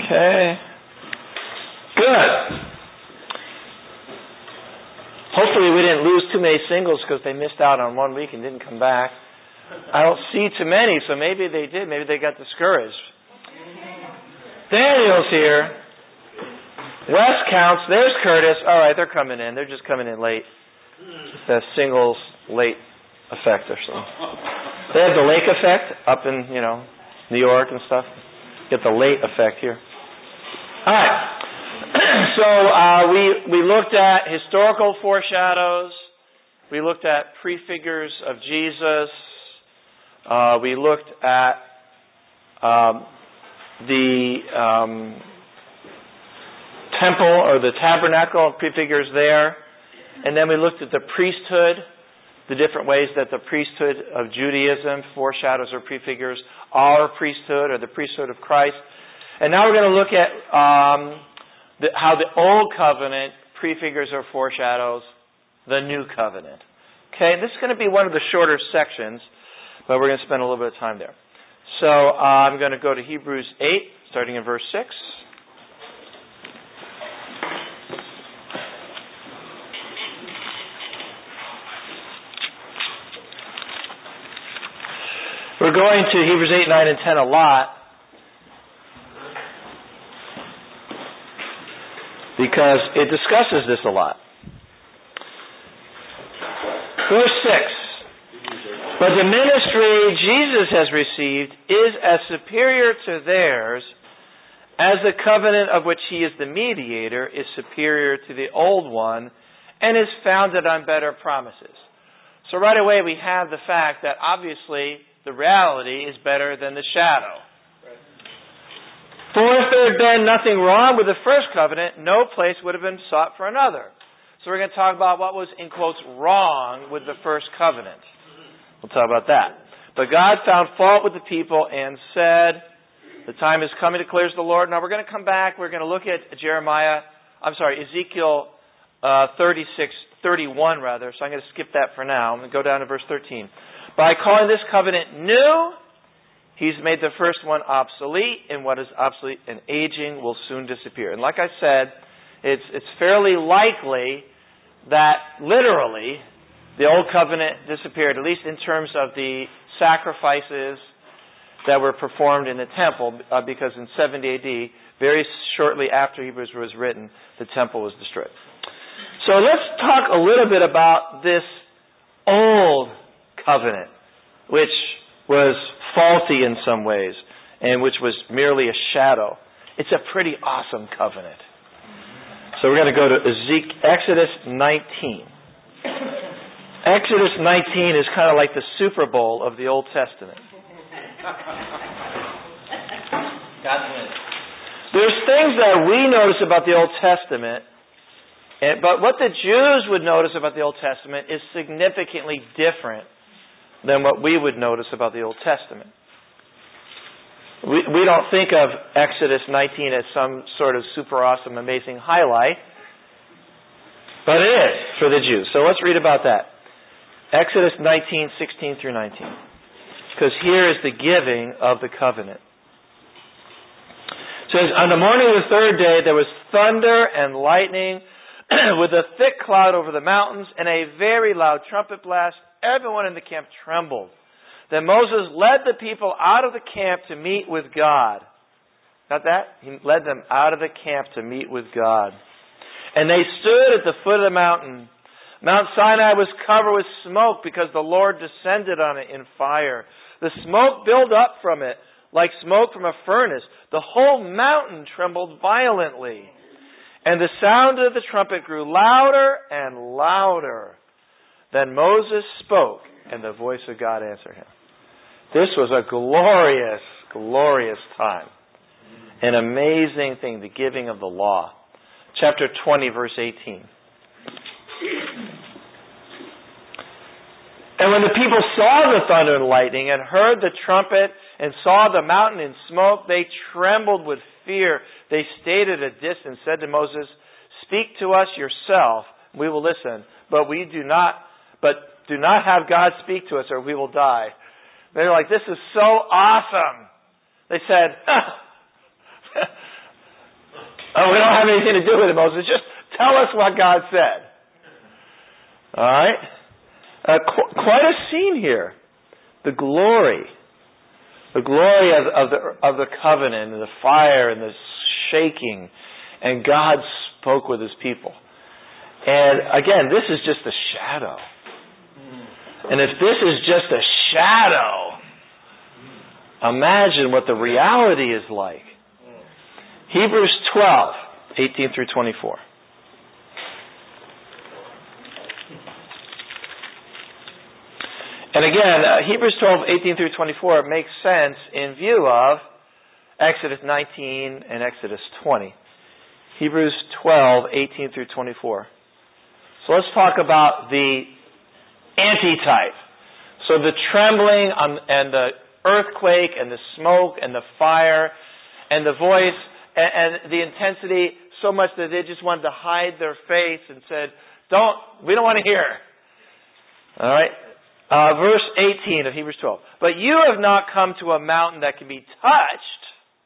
Okay. Good. Hopefully we didn't lose too many singles because they missed out on 1 week and didn't come back. I don't see too many, so maybe they did. Maybe they got discouraged. Daniel's here. Wes counts. There's Curtis. All right, they're coming in. They're just coming in late. Just a singles late effect or something. They have the lake effect up in, New York and stuff. Get the late effect here. All right. So we looked at historical foreshadows. We looked at prefigures of Jesus. We looked at the temple or the tabernacle, prefigures there. And then we looked at the priesthood, the different ways that the priesthood of Judaism foreshadows or prefigures our priesthood or the priesthood of Christ. And now we're going to look at how the Old Covenant prefigures or foreshadows the New Covenant. Okay, this is going to be one of the shorter sections, but we're going to spend a little bit of time there. So I'm going to go to Hebrews 8, starting in verse 6. We're going to Hebrews 8, 9, and 10 a lot because it discusses this a lot. Verse 6. But the ministry Jesus has received is as superior to theirs as the covenant of which he is the mediator is superior to the old one and is founded on better promises. So right away we have the fact that obviously the reality is better than the shadow. For if there had been nothing wrong with the first covenant, no place would have been sought for another. So we're going to talk about what was, in quotes, wrong with the first covenant. We'll talk about that. But God found fault with the people and said, the time is coming, declares the Lord. Now we're going to come back. We're going to look at Ezekiel 31 rather. So I'm going to skip that for now. I'm going to go down to verse 13. By calling this covenant new, he's made the first one obsolete, and what is obsolete and aging will soon disappear. And like I said, it's fairly likely that literally the old covenant disappeared, at least in terms of the sacrifices that were performed in the temple, because in 70 AD, very shortly after Hebrews was written, the temple was destroyed. So let's talk a little bit about this old covenant, which was faulty in some ways, and which was merely a shadow. It's a pretty awesome covenant. So we're going to go to Exodus 19. Exodus 19 is kind of like the Super Bowl of the Old Testament. There's things that we notice about the Old Testament, but what the Jews would notice about the Old Testament is significantly different than what we would notice about the Old Testament. We don't think of Exodus 19 as some sort of super awesome, amazing highlight, but it is for the Jews. So let's read about that. Exodus 19, 16 through 19. Because here is the giving of the covenant. It says, on the morning of the third day there was thunder and lightning with a thick cloud over the mountains and a very loud trumpet blast. Everyone in the camp trembled. Then Moses led the people out of the camp to meet with God. Got that? He led them out of the camp to meet with God. And they stood at the foot of the mountain. Mount Sinai was covered with smoke because the Lord descended on it in fire. The smoke built up from it like smoke from a furnace. The whole mountain trembled violently. And the sound of the trumpet grew louder and louder. Then Moses spoke, and the voice of God answered him. This was a glorious, glorious time. An amazing thing, the giving of the law. Chapter 20, verse 18. And when the people saw the thunder and lightning and heard the trumpet and saw the mountain in smoke, they trembled with fear. They stayed at a distance, said to Moses, "Speak to us yourself, we will listen, but do not have God speak to us, or we will die." They're like, "This is so awesome." They said, Oh, we don't have anything to do with it, Moses. Just tell us what God said. All right? Quite a scene here. The glory of the covenant, and the fire, and the shaking, and God spoke with His people. And again, this is just a shadow. And if this is just a shadow, imagine what the reality is like. Hebrews 12, 18 through 24. And again, Hebrews 12, 18 through 24 makes sense in view of Exodus 19 and Exodus 20. Hebrews 12, 18 through 24. So let's talk about the antitype. So the trembling and the earthquake and the smoke and the fire and the voice and the intensity so much that they just wanted to hide their face and said, we don't want to hear. All right? Verse 18 of Hebrews 12. But you have not come to a mountain that can be touched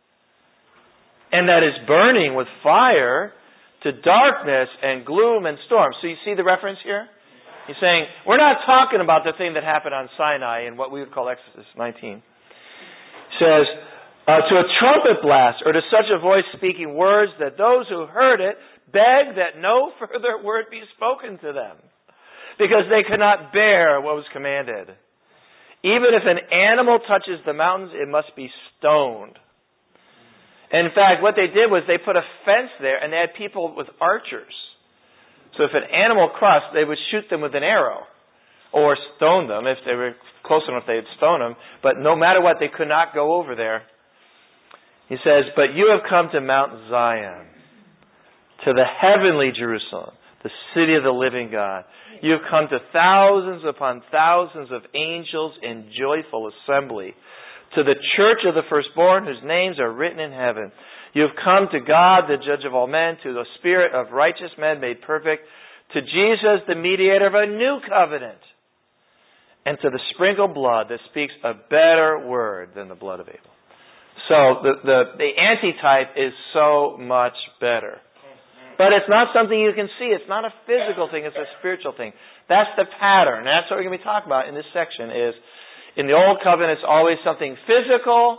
and that is burning with fire, to darkness and gloom and storm. So you see the reference here? He's saying, we're not talking about the thing that happened on Sinai in what we would call Exodus 19. He says, to a trumpet blast or to such a voice speaking words that those who heard it begged that no further word be spoken to them, because they could not bear what was commanded. Even if an animal touches the mountains, it must be stoned. And in fact, what they did was they put a fence there, and they had people with archers. So if an animal crossed, they would shoot them with an arrow or stone them. If they were close enough, they would stone them. But no matter what, they could not go over there. He says, but you have come to Mount Zion, to the heavenly Jerusalem, the city of the living God. You have come to thousands upon thousands of angels in joyful assembly, to the church of the firstborn whose names are written in heaven. You have come to God, the judge of all men, to the spirit of righteous men made perfect, to Jesus, the mediator of a new covenant, and to the sprinkled blood that speaks a better word than the blood of Abel. So the antitype is so much better. But it's not something you can see. It's not a physical thing. It's a spiritual thing. That's the pattern. And that's what we're going to be talking about in this section is, in the Old Covenant, it's always something physical,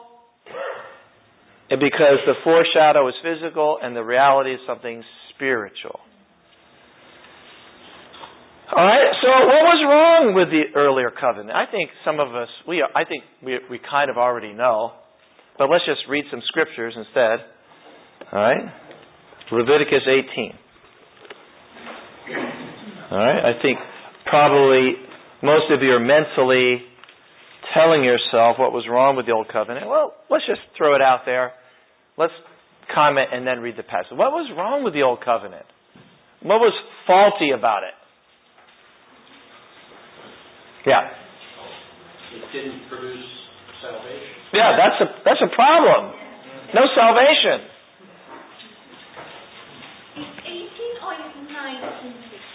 and because the foreshadow is physical and the reality is something spiritual. All right, so what was wrong with the earlier covenant? I think some of us, we kind of already know, but let's just read some scriptures instead. All right, Leviticus 18. All right, I think probably most of you are mentally telling yourself what was wrong with the Old Covenant. Well, let's just throw it out there. Let's comment and then read the passage. What was wrong with the Old Covenant? What was faulty about it? Yeah. It didn't produce salvation. Yeah, that's a problem. No salvation. Is 18 or is 19?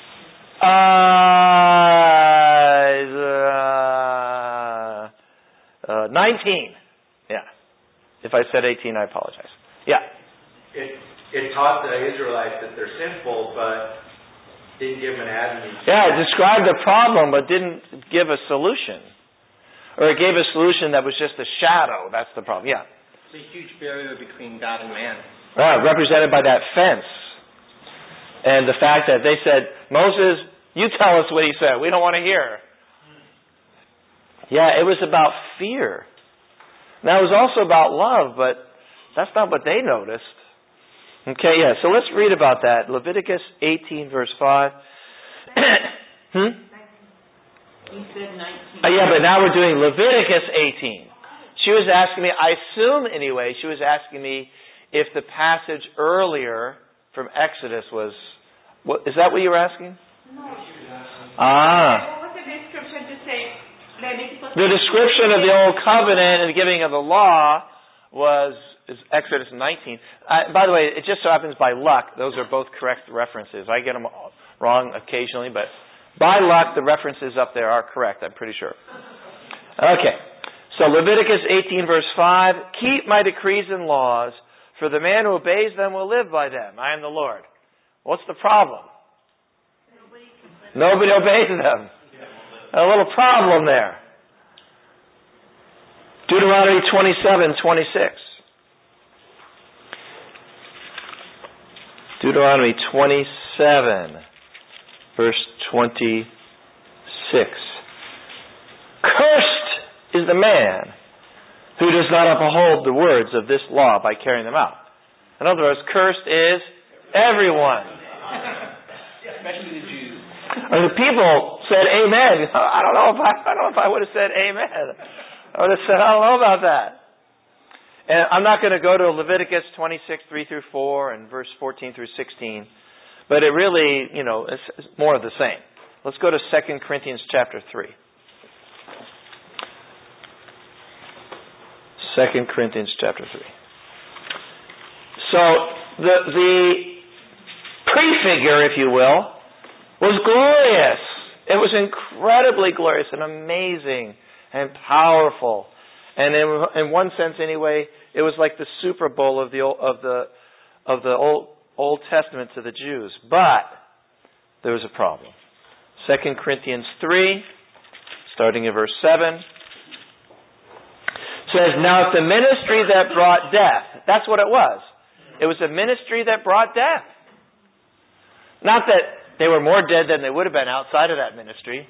19. Yeah. If I said 18, I apologize. Yeah. It taught the Israelites that they're sinful, but didn't give them an avenue. Yeah, it described the problem, but didn't give a solution. Or it gave a solution that was just a shadow. That's the problem. Yeah. It's a huge barrier between God and man. Represented by that fence. And the fact that they said, Moses, you tell us what he said. We don't want to hear. Yeah, it was about fear. Now, it was also about love, but that's not what they noticed. Okay, yeah, so let's read about that. Leviticus 18, verse 5. You said 19. Yeah, but now we're doing Leviticus 18. She was asking me, I assume anyway, she was asking me if the passage earlier from Exodus was... is that what you were asking? No. Ah. What was the description to say? The description of the Old Covenant and the giving of the law is Exodus 19. By the way, it just so happens by luck, those are both correct references. I get them wrong occasionally, but by luck, the references up there are correct, I'm pretty sure. Okay, so Leviticus 18, verse 5, keep my decrees and laws, For the man who obeys them will live by them. I am the Lord. What's the problem? Nobody obeys them. A little problem there. Deuteronomy 27:26. Deuteronomy 27, verse 26. Cursed is the man who does not uphold the words of this law by carrying them out. In other words, cursed is everyone. Especially the Jews. And the people said amen. I don't know if I would have said amen. I would have said, I don't know about that. And I'm not going to go to Leviticus 26, 3 through 4 and verse 14 through 16. But it really, is more of the same. Let's go to 2 Corinthians chapter 3. 2 Corinthians chapter 3. So, the prefigure, if you will, was glorious. It was incredibly glorious and amazing and powerful. And in one sense, anyway, it was like the Super Bowl of the Old Testament to the Jews. But there was a problem. 2 Corinthians 3, starting in verse 7, says, "Now if the ministry that brought death," that's what it was. It was a ministry that brought death. Not that they were more dead than they would have been outside of that ministry,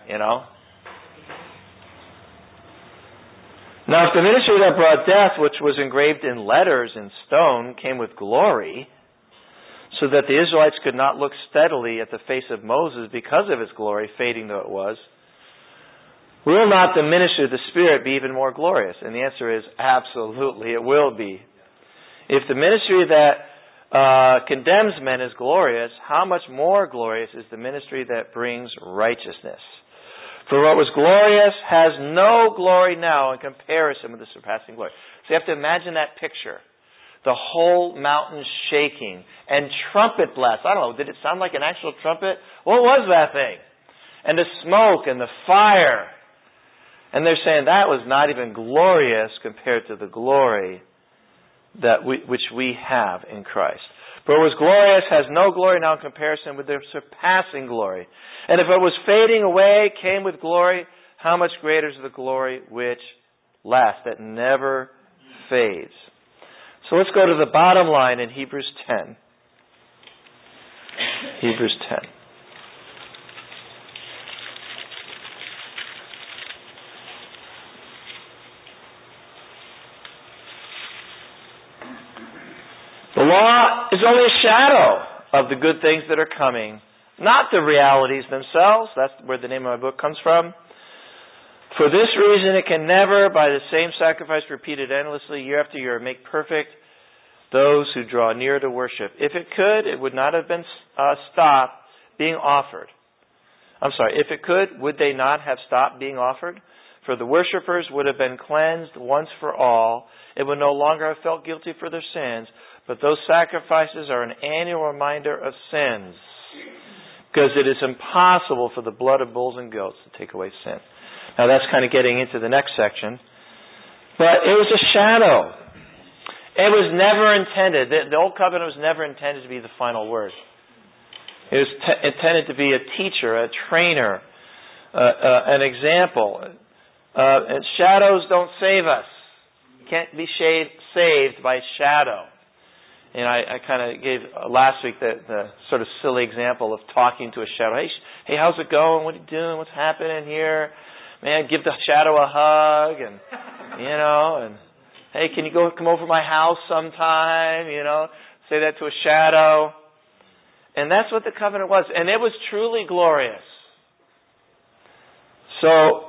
Now, if the ministry that brought death, which was engraved in letters in stone, came with glory, so that the Israelites could not look steadily at the face of Moses because of his glory, fading though it was, will not the ministry of the Spirit be even more glorious? And the answer is absolutely, it will be. If the ministry that condemns men is glorious, how much more glorious is the ministry that brings righteousness? For what was glorious has no glory now in comparison with the surpassing glory. So you have to imagine that picture. The whole mountain shaking and trumpet blasts. I don't know, did it sound like an actual trumpet? What was that thing? And the smoke and the fire. And they're saying that was not even glorious compared to the glory which we have in Christ. For what was glorious has no glory now in comparison with their surpassing glory. And if it was fading away, came with glory, how much greater is the glory which lasts, that never fades. So let's go to the bottom line in Hebrews 10. Hebrews 10. The law is only a shadow of the good things that are coming, not the realities themselves. That's where the name of my book comes from. For this reason, it can never, by the same sacrifice repeated endlessly year after year, make perfect those who draw near to worship. If it could, it would not have been stopped being offered. If it could, would they not have stopped being offered? For the worshippers would have been cleansed once for all. It would no longer have felt guilty for their sins. But those sacrifices are an annual reminder of sins, because it is impossible for the blood of bulls and goats to take away sin. Now that's kind of getting into the next section. But it was a shadow. It was never intended. The Old Covenant was never intended to be the final word. It was intended to be a teacher, a trainer, an example. And shadows don't save us. You can't be saved by shadow. And I kind of gave last week the sort of silly example of talking to a shadow. Hey, how's it going? What are you doing? What's happening here? Man, give the shadow a hug, and and hey, can you come over to my house sometime? Say that to a shadow. And that's what the covenant was, and it was truly glorious. So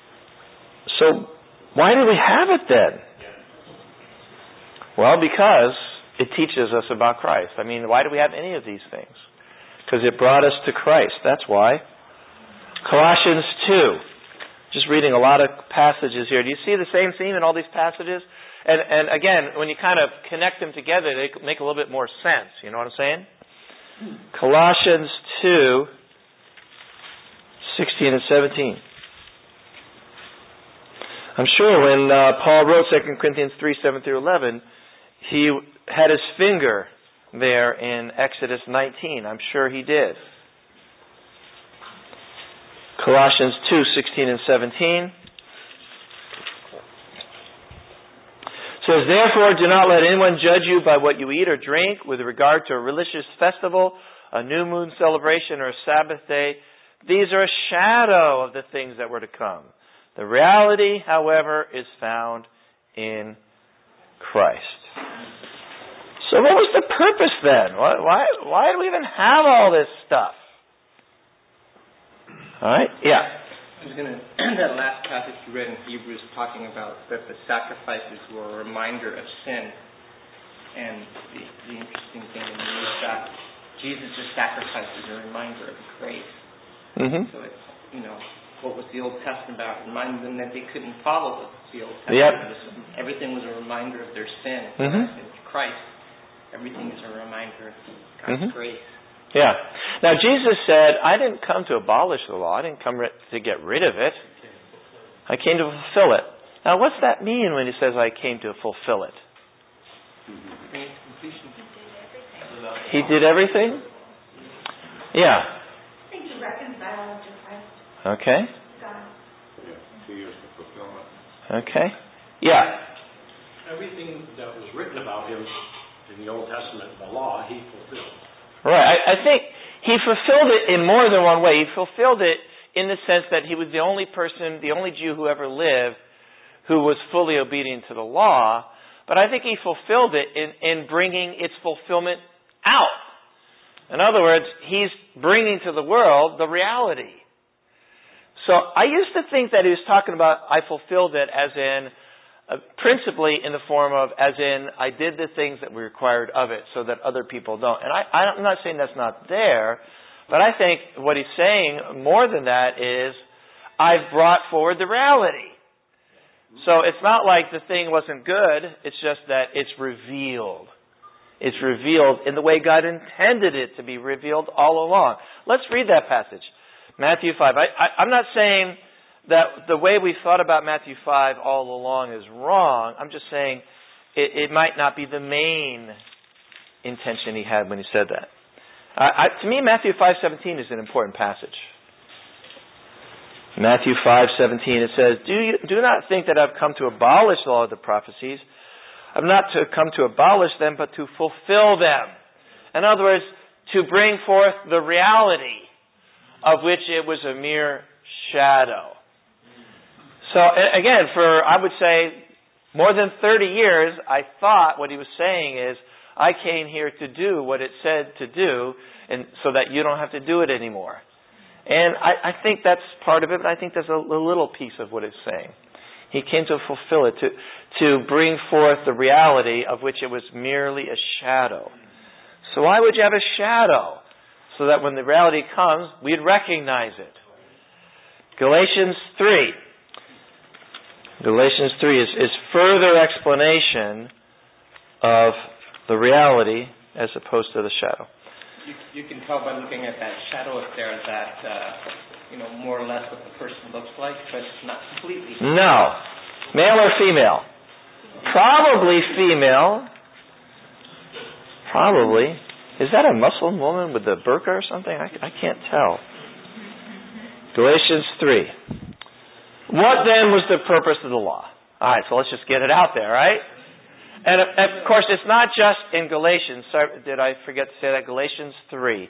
why do we have it then? Well, because it teaches us about Christ. I mean, why do we have any of these things? Because it brought us to Christ. That's why. Colossians 2. Just reading a lot of passages here. Do you see the same theme in all these passages? And again, when you kind of connect them together, they make a little bit more sense. You know what I'm saying? Colossians 2, 16 and 17. I'm sure when Paul wrote 2 Corinthians 3, 7 through 11, he had his finger there in Exodus 19. I'm sure he did. Colossians 2:16 and 17 says, "Therefore do not let anyone judge you by what you eat or drink with regard to a religious festival, a new moon celebration, or a Sabbath day. These are a shadow of the things that were to come. The reality, however, is found in Christ." So what was the purpose then? Why do we even have all this stuff? All right? Yeah. I was going to, that last passage you read in Hebrews talking about that the sacrifices were a reminder of sin. And the interesting thing is that Jesus' sacrifice is a reminder of grace. Mm-hmm. So it's, what was the Old Testament about? Reminding them that they couldn't follow the Old Testament. Yep. Everything was a reminder of their sin. Mm-hmm. In Christ, everything is a reminder of God's grace. Yeah. Now, Jesus said, I didn't come to abolish the law. I didn't come to get rid of it. I came to fulfill it. Now, what's that mean when he says, I came to fulfill it? He did everything? Yeah. I think to reconcile us to Christ. Okay. God. Yeah, 2 years for fulfillment. Okay. Yeah. Everything that was written about him in the Old Testament, the law, he fulfilled. Right. I think he fulfilled it in more than one way. He fulfilled it in the sense that he was the only person, the only Jew who ever lived who was fully obedient to the law. But I think he fulfilled it in bringing its fulfillment out. In other words, he's bringing to the world the reality. So I used to think that he was talking about I fulfilled it as in principally in the form of, as in, I did the things that were required of it so that other people don't. And I'm not saying that's not there, but I think what he's saying more than that is, I've brought forward the reality. So it's not like the thing wasn't good, it's just that it's revealed. It's revealed in the way God intended it to be revealed all along. Let's read that passage. Matthew 5. I'm not saying that the way we've thought about Matthew 5 all along is wrong. I'm just saying it might not be the main intention he had when he said that. To me, Matthew 5:17 is an important passage. Matthew 5:17, it says, Do not think that I've come to abolish the law of the prophecies. I've not come to abolish them, but to fulfill them. In other words, to bring forth the reality of which it was a mere shadow. So again, for, I would say, more than 30 years, I thought what he was saying is, I came here to do what it said to do, and so that you don't have to do it anymore. And I think that's part of it, but I think there's a little piece of what it's saying. He came to fulfill it, to bring forth the reality of which it was merely a shadow. So why would you have a shadow? So that when the reality comes, we'd recognize it. Galatians 3. Galatians 3 is further explanation of the reality as opposed to the shadow. You can tell by looking at that shadow up there that, more or less what the person looks like, but not completely. No. Male or female? Probably female. Probably. Is that a Muslim woman with the burqa or something? I can't tell. Galatians 3. What then was the purpose of the law? All right, so let's just get it out there, right? And of course, it's not just in Galatians. Sorry, did I forget to say that? Galatians 3.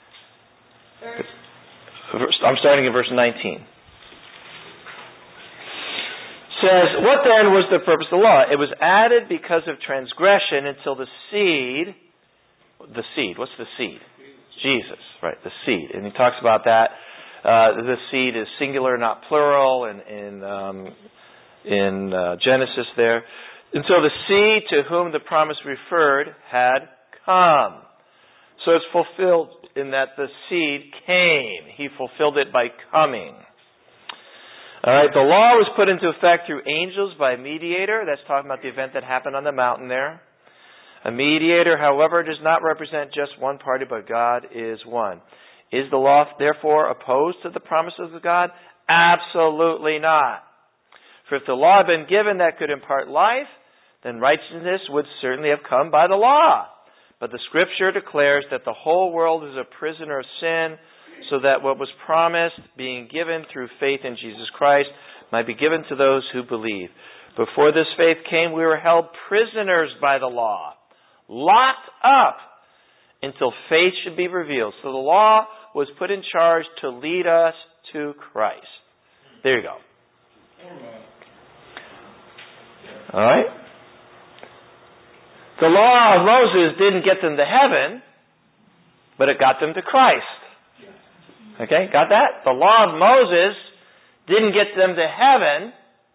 I'm starting in verse 19. Says, what then was the purpose of the law? It was added because of transgression until the seed, what's the seed? Jesus, right, the seed. And he talks about that. The seed is singular, not plural, in Genesis there. Until the seed to whom the promise referred had come. So it's fulfilled in that the seed came. He fulfilled it by coming. All right, the law was put into effect through angels by a mediator. That's talking about the event that happened on the mountain there. A mediator, however, does not represent just one party, but God is one. Is the law, therefore, opposed to the promises of God? Absolutely not. For if the law had been given that could impart life, then righteousness would certainly have come by the law. But the Scripture declares that the whole world is a prisoner of sin, so that what was promised, being given through faith in Jesus Christ, might be given to those who believe. Before this faith came, we were held prisoners by the law, locked up until faith should be revealed. So the law was put in charge to lead us to Christ. There you go. All right? The law of Moses didn't get them to heaven, but it got them to Christ. Okay, got that? The law of Moses didn't get them to heaven,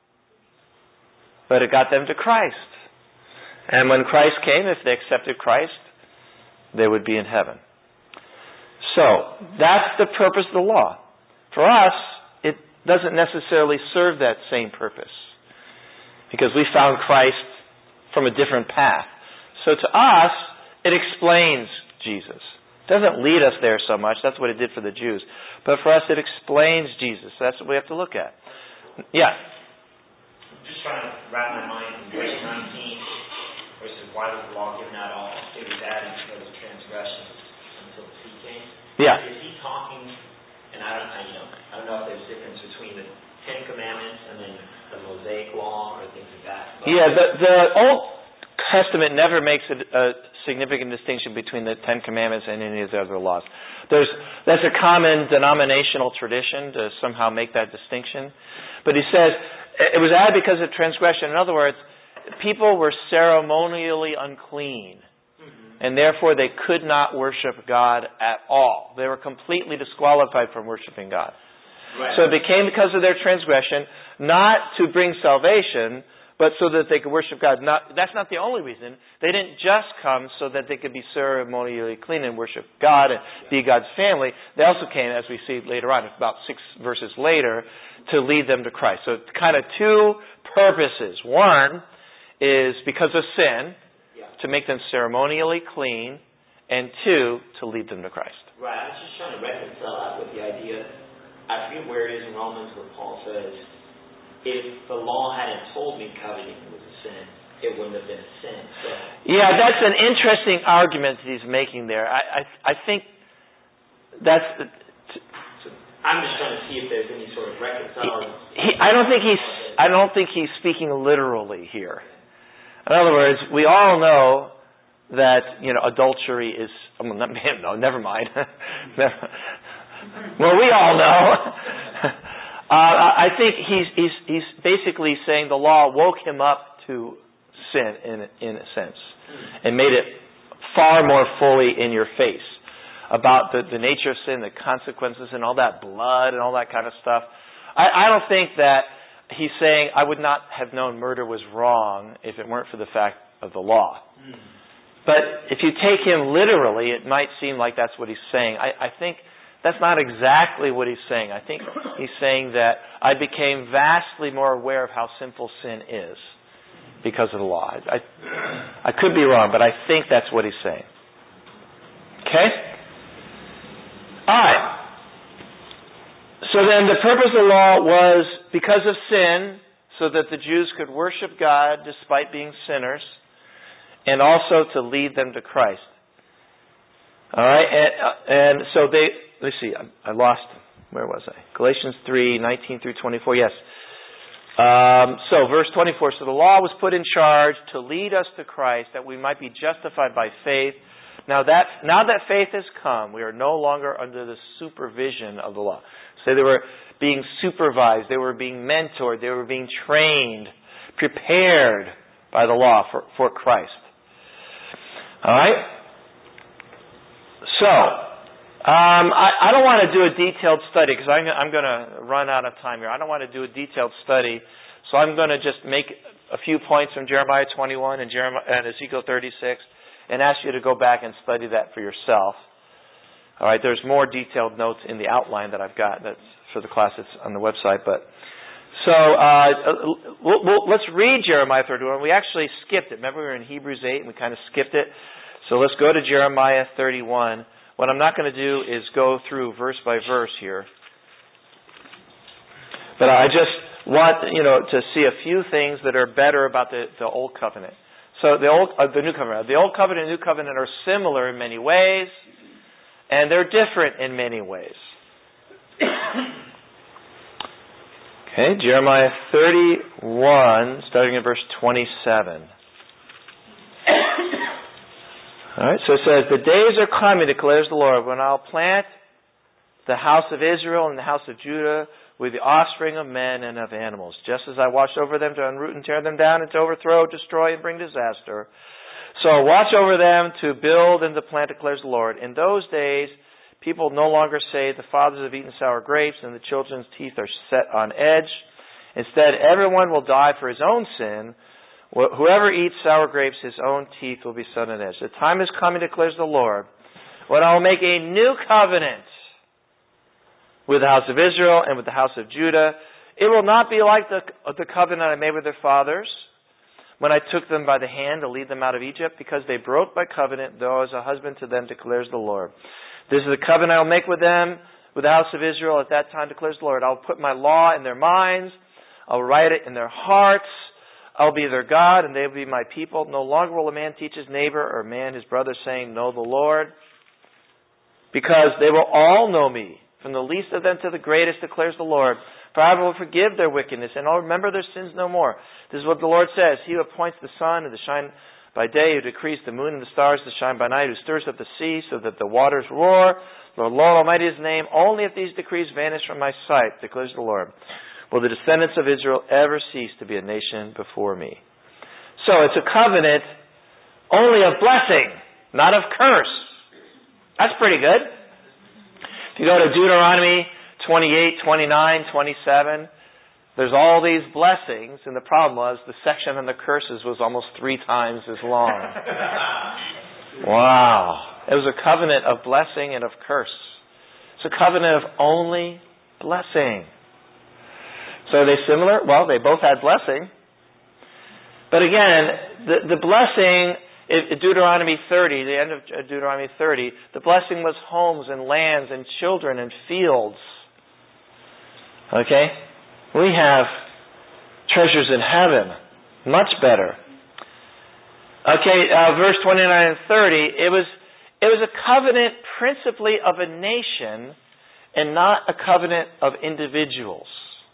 but it got them to Christ. And when Christ came, if they accepted Christ, they would be in heaven. So, that's the purpose of the law. For us, it doesn't necessarily serve that same purpose, because we found Christ from a different path. So to us, it explains Jesus. It doesn't lead us there so much. That's what it did for the Jews. But for us, it explains Jesus. So that's what we have to look at. Yeah? I'm just trying to wrap my mind in verse 19, where it says, why was the law given at all? It was added because of transgressions until the seed came. Yeah. Is he talking, and I don't know if there's a difference between the Ten Commandments and then the Mosaic Law or things like that. But yeah, the Old Testament never makes a significant distinction between the Ten Commandments and any of the other laws. That's a common denominational tradition to somehow make that distinction. But he says it was added because of transgression. In other words, people were ceremonially unclean, and therefore they could not worship God at all. They were completely disqualified from worshiping God. Right. So it became because of their transgression, not to bring salvation, but so that they could worship God. That's not the only reason. They didn't just come so that they could be ceremonially clean and worship God and be God's family. They also came, as we see later on, about 6 verses later, to lead them to Christ. So kind of two purposes. One is because of sin, to make them ceremonially clean, and two, to lead them to Christ. Right. I was just trying to reconcile that with the idea. I forget where it is in Romans where Paul says, if the law hadn't told me coveting was a sin, it wouldn't have been a sin. So, yeah, that's an interesting argument that he's making there. I think that's... I'm just trying to see if there's any sort of reconciling. I don't think he's speaking literally here. In other words, we all know that adultery is. No, never mind. Well, we all know. I think he's basically saying the law woke him up to sin in a sense, and made it far more fully in your face about the nature of sin, the consequences, and all that blood and all that kind of stuff. I don't think that he's saying I would not have known murder was wrong if it weren't for the fact of the law. But if you take him literally, it might seem like that's what he's saying. I think that's not exactly what he's saying. I think he's saying that I became vastly more aware of how sinful sin is because of the law. I could be wrong, but I think that's what he's saying. Okay? All right. So then the purpose of the law was because of sin, so that the Jews could worship God despite being sinners, and also to lead them to Christ. All right? And so let's see, I lost, where was I? Galatians 3:19 through 24, yes. So verse 24, so the law was put in charge to lead us to Christ, that we might be justified by faith. Now that faith has come, we are no longer under the supervision of the law. So they were being supervised, they were being mentored, they were being trained, prepared by the law for Christ. All right? So, I don't want to do a detailed study because I'm going to run out of time here. I don't want to do a detailed study, so I'm going to just make a few points from Jeremiah 21 and Ezekiel 36 and ask you to go back and study that for yourself. All right, there's more detailed notes in the outline that I've got that's for the class that's on the website. But so let's read Jeremiah 31. We actually skipped it. Remember, we were in Hebrews 8 and we kind of skipped it. So let's go to Jeremiah 31. What I'm not going to do is go through verse by verse here. But I want, to see a few things that are better about the Old Covenant. So the New Covenant. The Old Covenant and New Covenant are similar in many ways, and they're different in many ways. Okay, Jeremiah 31, starting in verse 27. All right, so it says, "The days are coming, declares the Lord, when I'll plant the house of Israel and the house of Judah with the offspring of men and of animals, just as I watched over them to unroot and tear them down and to overthrow, destroy, and bring disaster. So I'll watch over them to build and to plant, declares the Lord. In those days, people no longer say, the fathers have eaten sour grapes and the children's teeth are set on edge. Instead, everyone will die for his own sin. Whoever eats sour grapes, his own teeth will be set on edge. The time is coming, declares the Lord, when I will make a new covenant with the house of Israel and with the house of Judah. It will not be like the covenant I made with their fathers when I took them by the hand to lead them out of Egypt, because they broke my covenant, though I was a husband to them, declares the Lord. This is the covenant I will make with them, with the house of Israel at that time, declares the Lord. I will put my law in their minds. I will write it in their hearts. I will be their God, and they will be my people. No longer will a man teach his neighbor or a man his brother, saying, know the Lord, because they will all know me, from the least of them to the greatest, declares the Lord. For I will forgive their wickedness, and I'll remember their sins no more. This is what the Lord says. He who appoints the sun to shine by day, who decrees the moon and the stars to shine by night, who stirs up the sea so that the waters roar. The Lord Almighty is his name. Only if these decrees vanish from my sight, declares the Lord, will the descendants of Israel ever cease to be a nation before me. So it's a covenant only of blessing, not of curse. That's pretty good. If you go to Deuteronomy 28, 29, 27, there's all these blessings, and the problem was the section on the curses was almost 3 times as long. Wow. It was a covenant of blessing and of curse. It's a covenant of only blessing. So are they similar? Well, they both had blessing. But again, the blessing, Deuteronomy 30, the end of Deuteronomy 30, the blessing was homes and lands and children and fields. Okay? We have treasures in heaven. Much better. Okay, verse 29 and 30, it was a covenant principally of a nation and not a covenant of individuals.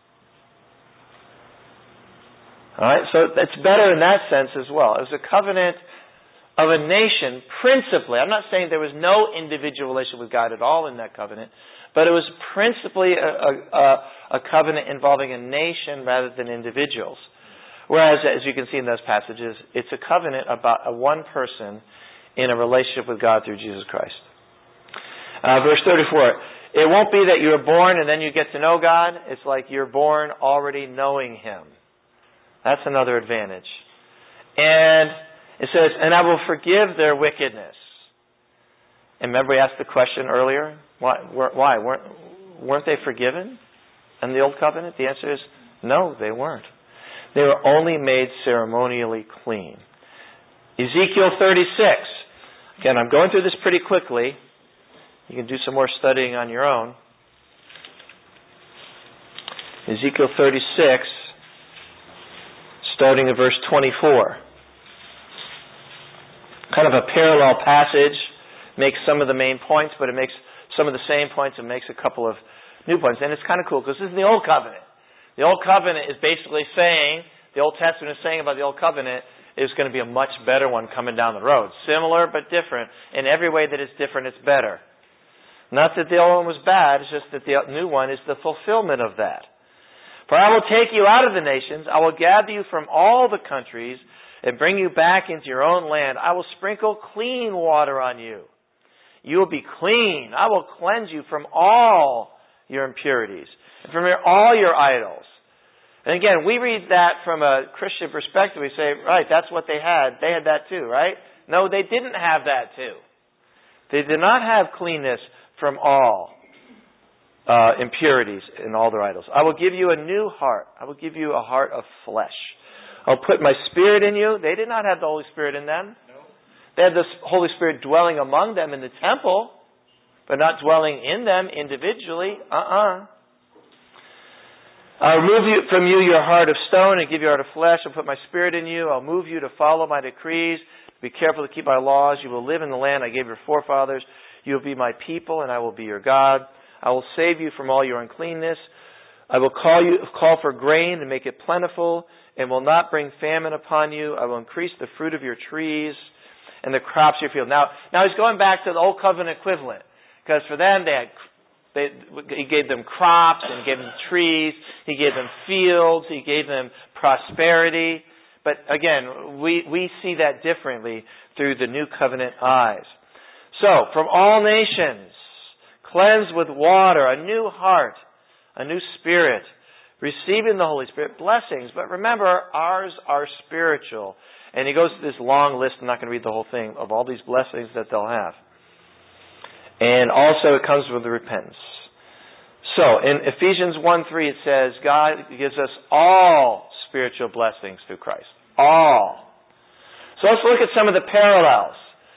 Alright, so it's better in that sense as well. It was a covenant of a nation principally. I'm not saying there was no individual relationship with God at all in that covenant, but it was principally a covenant involving a nation rather than individuals. Whereas, as you can see in those passages, it's a covenant about one person in a relationship with God through Jesus Christ. Verse 34, it won't be that you are born and then you get to know God. It's like you're born already knowing Him. That's another advantage. And it says, and I will forgive their wickedness. And remember we asked the question earlier, why? Weren't they forgiven in the Old Covenant? The answer is no, they weren't. They were only made ceremonially clean. Ezekiel 36. Again, I'm going through this pretty quickly. You can do some more studying on your own. Ezekiel 36, starting at verse 24. Kind of a parallel passage. Makes some of the main points, but it makes some of the same points and makes a couple of new points. And it's kind of cool because this is the Old Covenant. The Old Covenant is basically saying, the Old Testament is saying about the Old Covenant, is going to be a much better one coming down the road. Similar but different. In every way that it's different, it's better. Not that the old one was bad, it's just that the new one is the fulfillment of that. For I will take you out of the nations, I will gather you from all the countries, and bring you back into your own land. I will sprinkle clean water on you. You will be clean. I will cleanse you from all your impurities, and from all your idols. And again, we read that from a Christian perspective. We say, right, that's what they had. They had that too, right? No, they didn't have that too. They did not have cleanness from all impurities and all their idols. I will give you a new heart. I will give you a heart of flesh. I'll put my Spirit in you. They did not have the Holy Spirit in them. No. They had the Holy Spirit dwelling among them in the temple, but not dwelling in them individually. I'll remove from you your heart of stone and give you a heart of flesh. I'll put my spirit in you. I'll move you to follow my decrees. Be careful to keep my laws. You will live in the land I gave your forefathers. You will be my people, and I will be your God. I will save you from all your uncleanness. I will call for grain and make it plentiful, and will not bring famine upon you. I will increase the fruit of your trees and the crops of your field. Now he's going back to the Old Covenant equivalent, because for them he gave them crops and gave them trees. He gave them fields. He gave them prosperity. But again, we see that differently through the New Covenant eyes. So, from all nations, cleansed with water, a new heart, a new spirit, receiving the Holy Spirit, blessings. But remember, ours are spiritual. And he goes through this long list, I'm not going to read the whole thing, of all these blessings that they'll have. And also it comes with repentance. So, in Ephesians 1:3 it says, God gives us all spiritual blessings through Christ. All. So let's look at some of the parallels.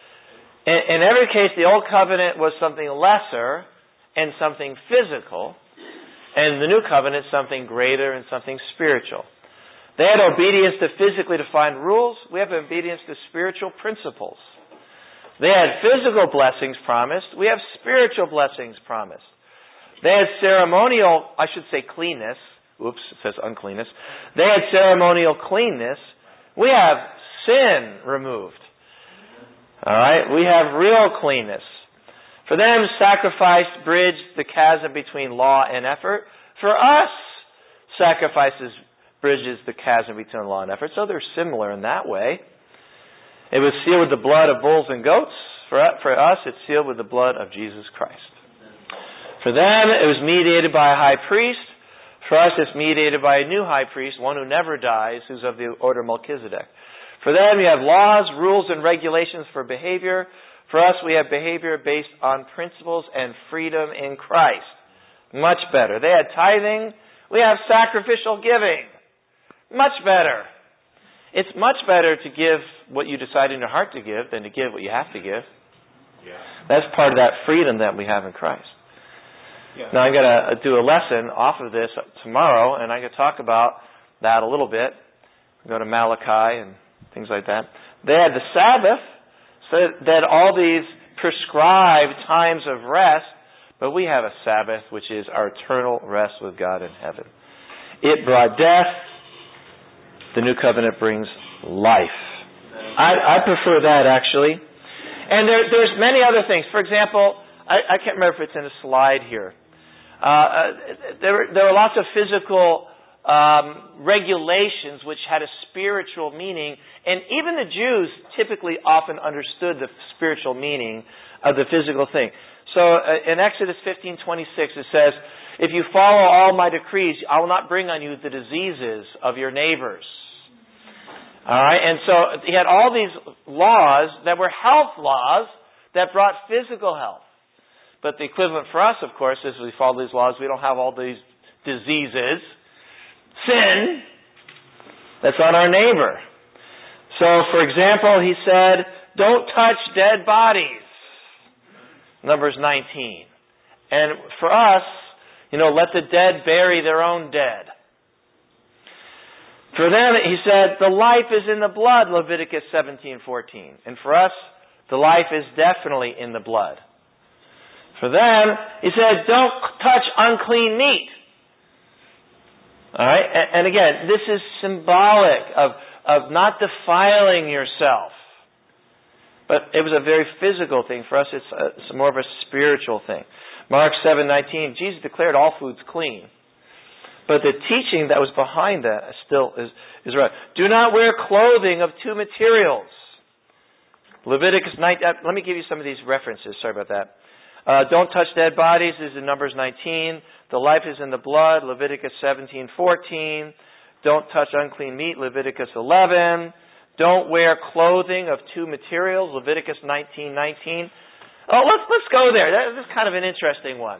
In every case, the Old Covenant was something lesser and something physical, and the New Covenant something greater and something spiritual. They had obedience to physically defined rules. We have obedience to spiritual principles. They had physical blessings promised. We have spiritual blessings promised. They had ceremonial, cleanness. Oops, it says uncleanness. They had ceremonial cleanness. We have sin removed. All right? We have real cleanness. For them, sacrifice bridged the chasm between law and effort. For us, sacrifices bridges the chasm between law and effort. So they're similar in that way. It was sealed with the blood of bulls and goats. For us, it's sealed with the blood of Jesus Christ. For them, it was mediated by a high priest. For us, it's mediated by a new high priest, one who never dies, who's of the order of Melchizedek. For them, you have laws, rules, and regulations for behavior. For us, we have behavior based on principles and freedom in Christ. Much better. They had tithing. We have sacrificial giving. Much better. It's much better to give what you decide in your heart to give than to give what you have to give. Yeah. That's part of that freedom that we have in Christ. Yeah. Now, I'm going to do a lesson off of this tomorrow, and I'm going to talk about that a little bit. Go to Malachi and things like that. They had the Sabbath, so that all these prescribed times of rest, but we have a Sabbath, which is our eternal rest with God in heaven. It brought death. The New Covenant brings life. I prefer that, actually. And there's many other things. For example, I can't remember if it's in a slide here. There were lots of physical regulations which had a spiritual meaning, and even the Jews typically often understood the spiritual meaning of the physical thing. So in Exodus 15:26 it says, "If you follow all my decrees, I will not bring on you the diseases of your neighbors." All right, and so he had all these laws that were health laws that brought physical health. But the equivalent for us, of course, is we follow these laws, we don't have all these diseases. Sin that's on our neighbor. So, for example, he said, don't touch dead bodies. Numbers 19. And for us, let the dead bury their own dead. For them, he said, the life is in the blood, Leviticus 17:14. And for us, the life is definitely in the blood. For them, he said, don't touch unclean meat. All right? And again, this is symbolic of not defiling yourself. But it was a very physical thing. For us, it's more of a spiritual thing. Mark 7:19, Jesus declared all foods clean. But the teaching that was behind that still is right. Do not wear clothing of two materials. Leviticus 19, let me give you some of these references. Sorry about that. Don't touch dead bodies is in Numbers 19. The life is in the blood, Leviticus 17:14. Don't touch unclean meat, Leviticus 11. Don't wear clothing of two materials, Leviticus 19:19. Oh, let's go there. This is kind of an interesting one.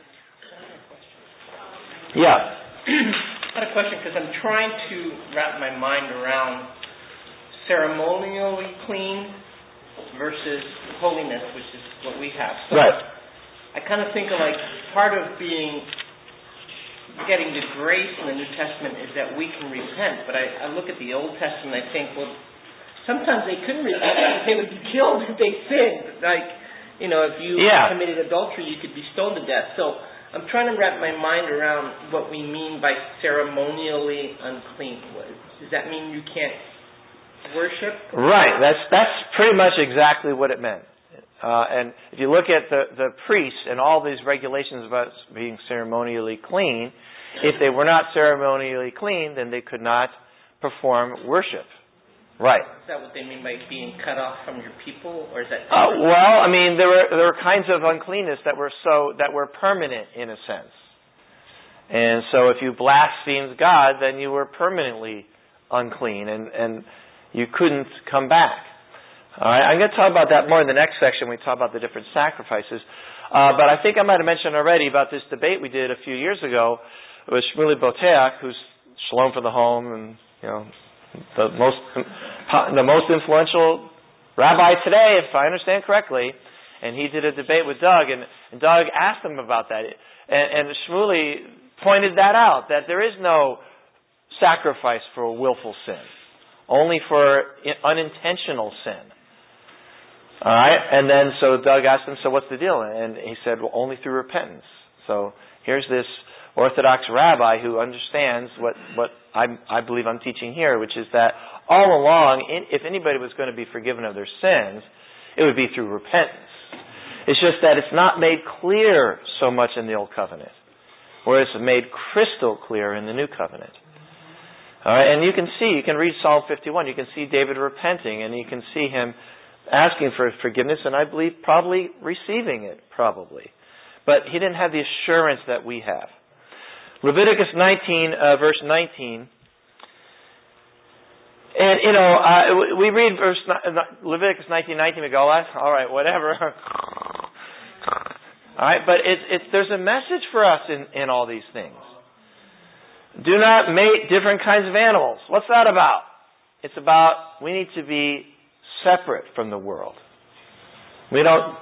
Yeah. I had a question because I'm trying to wrap my mind around ceremonially clean versus holiness, which is what we have. So right. I kind of think of like part of being getting the grace in the New Testament is that we can repent. But I look at the Old Testament and I think, well, sometimes they couldn't repent because they would be killed if they sinned. Like, if you committed adultery, you could be stoned to death. So I'm trying to wrap my mind around what we mean by ceremonially unclean. Does that mean you can't worship? Right. That's pretty much exactly what it meant. And if you look at the priests and all these regulations about being ceremonially clean, if they were not ceremonially clean, then they could not perform worship. Right. Is that what they mean by being cut off from your people, or is that? Well, I mean, there were kinds of uncleanness that were permanent in a sense. And so, if you blasphemed God, then you were permanently unclean, and you couldn't come back. All right, I'm going to talk about that more in the next section. We talk about the different sacrifices. But I think I might have mentioned already about this debate we did a few years ago with Shmuley Boteach, who's Shalom for the Home, and the most influential rabbi today, if I understand correctly. And he did a debate with Doug, and Doug asked him about that. And Shmuley pointed that out, that there is no sacrifice for willful sin, only for unintentional sin. All right, and then so Doug asked him, so what's the deal? And he said, well, only through repentance. So here's this Orthodox rabbi who understands what I believe I'm teaching here, which is that all along, if anybody was going to be forgiven of their sins, it would be through repentance. It's just that it's not made clear so much in the Old Covenant, whereas it's made crystal clear in the New Covenant. All right, and you can read Psalm 51. You can see David repenting, and you can see him asking for forgiveness, and I believe probably receiving it, probably. But he didn't have the assurance that we have. Leviticus 19, verse 19. And, we read Leviticus 19:19, we go, all right, whatever. All right, but there's a message for us in all these things. Do not mate different kinds of animals. What's that about? It's about we need to be separate from the world. We don't,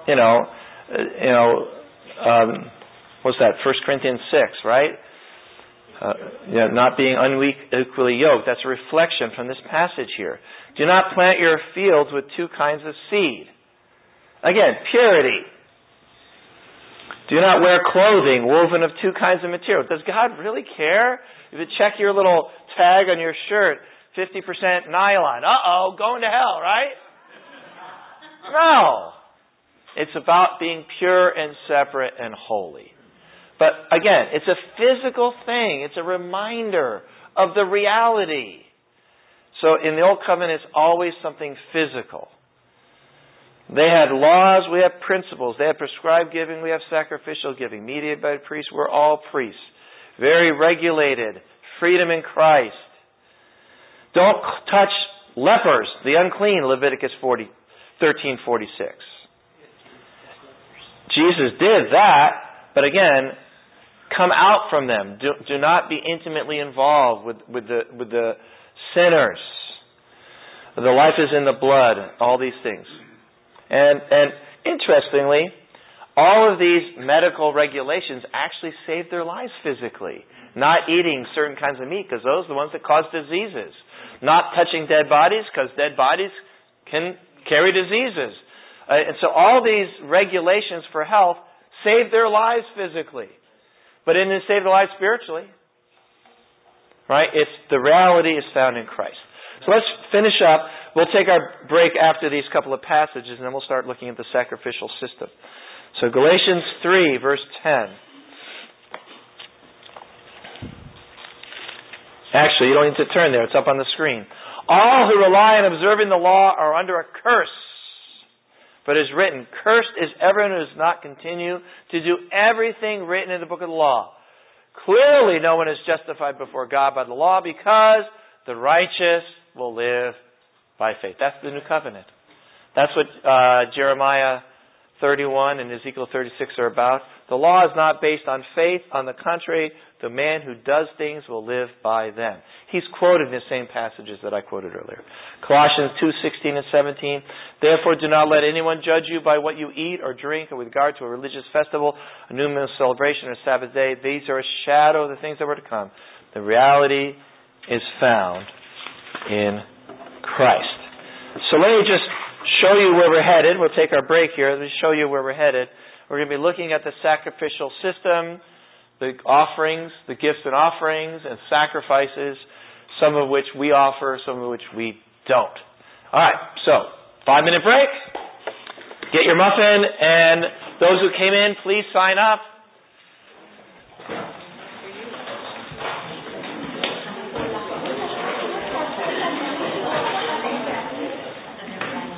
what's that? 1 Corinthians 6, right? Not being unequally yoked. That's a reflection from this passage here. Do not plant your fields with two kinds of seed. Again, purity. Do not wear clothing woven of two kinds of material. Does God really care? If you check your little tag on your shirt, 50% nylon. Going to hell, right? No. It's about being pure and separate and holy. But again, it's a physical thing. It's a reminder of the reality. So in the Old Covenant, it's always something physical. They had laws, we have principles. They had prescribed giving, we have sacrificial giving. Mediated by priests, we're all priests. Very regulated. Freedom in Christ. Don't touch lepers, the unclean, Leviticus 13:46. Jesus did that, but again, come out from them. Do not be intimately involved with the sinners. The life is in the blood. All these things. And interestingly, all of these medical regulations actually saved their lives physically. Not eating certain kinds of meat, because those are the ones that cause diseases. Not touching dead bodies, because dead bodies can carry diseases. And so all these regulations for health saved their lives physically. But it didn't save their lives spiritually. Right? The reality is found in Christ. So let's finish up. We'll take our break after these couple of passages, and then we'll start looking at the sacrificial system. So Galatians 3, verse 10. Actually, you don't need to turn there. It's up on the screen. All who rely on observing the law are under a curse. But it is written, cursed is everyone who does not continue to do everything written in the book of the law. Clearly, no one is justified before God by the law, because the righteous will live by faith. That's the new covenant. That's what Jeremiah 31 and Ezekiel 36 are about. The law is not based on faith. On the contrary, the man who does things will live by them. He's quoted the same passages that I quoted earlier. Colossians 2:16 and 17. Therefore, do not let anyone judge you by what you eat or drink, or with regard to a religious festival, a new moon celebration, or Sabbath day. These are a shadow of the things that were to come. The reality is found in Christ. So let me just show you where we're headed. We'll take our break here. Let me show you where we're headed. We're going to be looking at the sacrificial system, the offerings, the gifts and offerings, and sacrifices, some of which we offer, some of which we don't. All right, so 5-minute break. Get your muffin, and those who came in, please sign up.